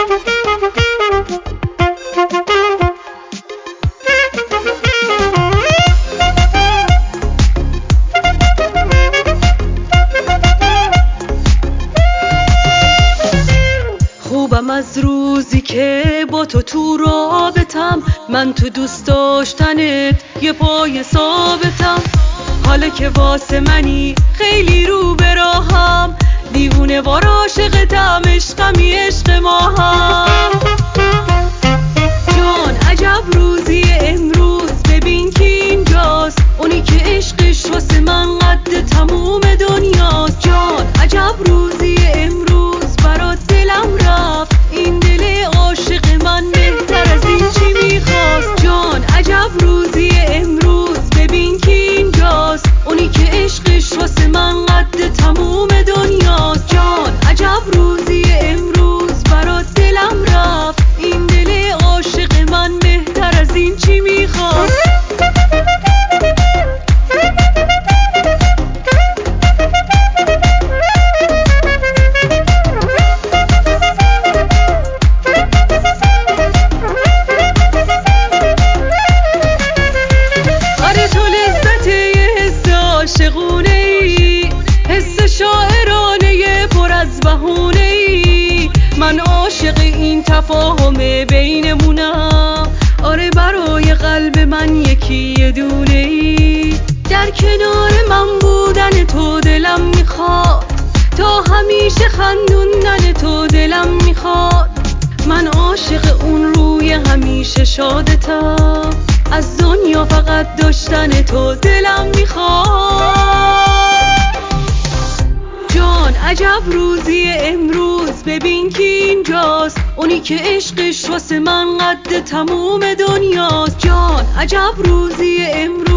خوبم از روزی که با تو رابطم، من تو دوست داشتنت یه پای ثابتم. حالا که واسه منی خیلی رو به راهم، دیوونه وار عاشقتم، عشقمی عشق ما هم. جان عجب روزی امروز، ببین که اینجاست اونی که عشقش واسه من قد تموم دنیاست. جان عجب روزی امروز، برات دلم رفت، این دل عاشق من بهتر از این چی میخواست. جان عجب روزی امروز، ببین که اینجاست اونی که عشقش واسه من قد تموم دنیاست. جان عجب روزی امروز، برات دلم رفت، این دل عاشق من بهتر از این چی میخواست. من عاشق این تفاهم بینمونم، آره برای قلب من یکی یه دونه ای. در کنار من بودن تو دلم میخواد، تا همیشه خندوندن تو دلم میخواد. من عاشق اون روی همیشه شادتم، از دنیا فقط داشتن تو دلم میخواد. جان عجب روزی امروز، ببین که اینجاست اونی که عشقش واسه من قد تموم دنیاست. جان عجب روزی امروز،